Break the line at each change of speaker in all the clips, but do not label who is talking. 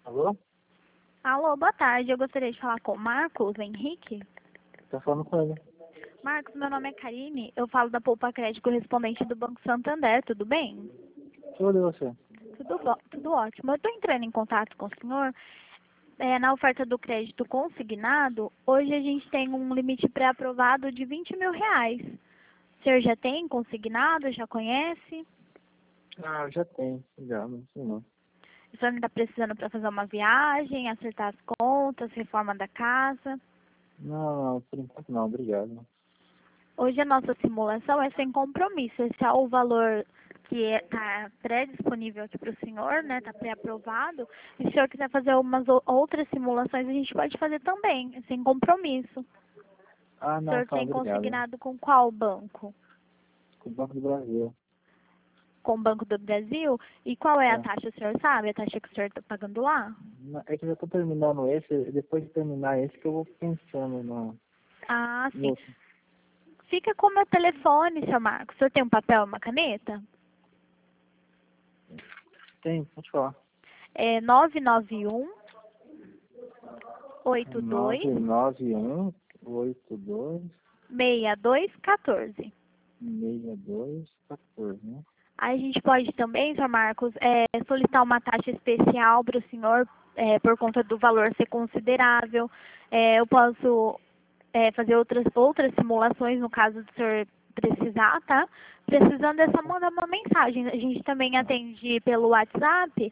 Alô?
Alô, boa tarde. Eu gostaria de falar com o Marcos Henrique.
Tá falando com ele.
Marcos, meu nome é Karine. Eu falo da Poupa Crédito correspondente do Banco Santander. Tudo bem?
Tudo e você?
Tudo ótimo. Eu estou entrando em contato com o senhor. Na oferta do crédito consignado, hoje a gente tem um limite pré-aprovado de R$ 20.000. O senhor já tem consignado? Já conhece?
Ah, eu já tenho. Já, não sei não.
O senhor está precisando para fazer uma viagem, acertar as contas, reforma da casa?
Não, por enquanto não, obrigado.
Hoje a nossa simulação é sem compromisso. Esse é o valor que está pré-disponível aqui para o senhor, né? Está pré-aprovado. E se o senhor quiser fazer outras simulações, a gente pode fazer também, sem compromisso.
Ah,
O
não,
senhor
tá,
tem
obrigado.
consignado com qual banco?
Com o Banco do Brasil.
Com o Banco do Brasil? E qual é a
É.
taxa, o senhor sabe? A taxa que o senhor está pagando lá?
É que eu já tô terminando esse, depois de terminar esse que eu vou pensando
Ah,
no
sim.
outro.
Fica com o meu telefone, seu Marcos. O senhor tem um papel e uma caneta?
Tem, pode falar.
É 991 82
99182
6214.
6214, né?
Aí a gente pode também, Sr. Marcos, solicitar uma taxa especial para o senhor, por conta do valor ser considerável. Eu posso fazer outras simulações no caso do senhor precisar, tá? Precisando é só mandar uma mensagem. A gente também atende pelo WhatsApp,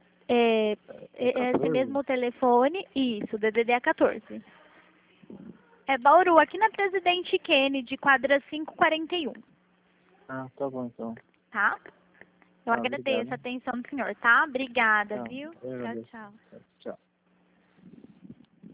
esse
14?
mesmo telefone, isso, DDD 14. É Bauru, aqui na Presidente Kennedy, quadra 541.
Ah, tá bom então.
Tá? Eu
Tá,
agradeço
obrigado.
a atenção do senhor, tá? Obrigada,
Tá,
viu?
eu
Tchau,
agradeço.
tchau.
Tchau.